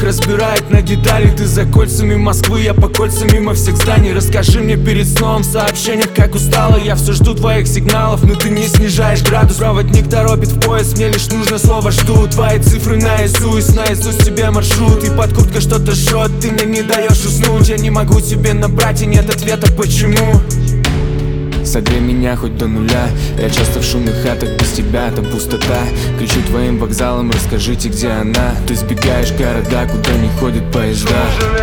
их разбирает на детали. Ты за кольцами Москвы, я по кольцам мимо всех зданий. Расскажи мне перед сном в сообщениях, как устала. Я все жду твоих сигналов, но ты не снижаешь градус. Проводник торопит в поезд, мне лишь нужно слово «жду». Твои цифры наизусть себе маршрут. И под курткой что-то жжет, ты мне не даешь уснуть. Я не могу тебе набрать и нет ответа почему. Согрей меня хоть до нуля. Я часто в шумных хатах, без тебя там пустота. Кричу твоим вокзалам, расскажите, где она. Ты сбегаешь города, куда не ходят поезда.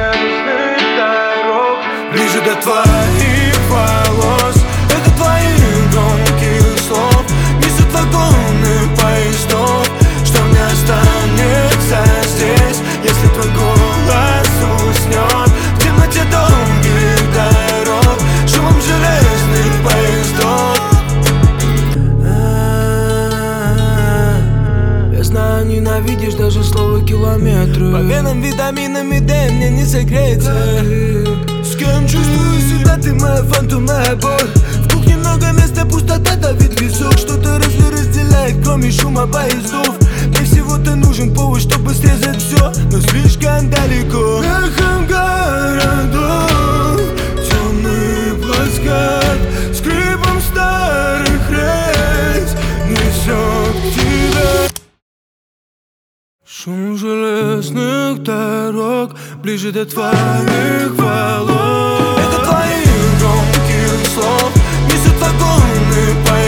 Ближе до твоих волос. Это твои громких слов несут вагоны поездов. Что мне останется здесь, если твой голос уснет в темноте долгих дорог, шумом железных поездов. Я знаю, ненавидишь даже слово километры. По венам витаминами D мне не согреется. С кем чувствую себя, ты моя фантомная боль. В кухне много места, пустота давит висок. Что-то разделяет, кроме шума поездов. Мне всего-то нужен повод, чтобы срезать все, но слишком далеко. Эхом городов темный плацкарт, скрипом старых рельс несет к тебе. Шум железных дорог ближе до твоих волос. Это твоих громких слов несут вагоны поездов.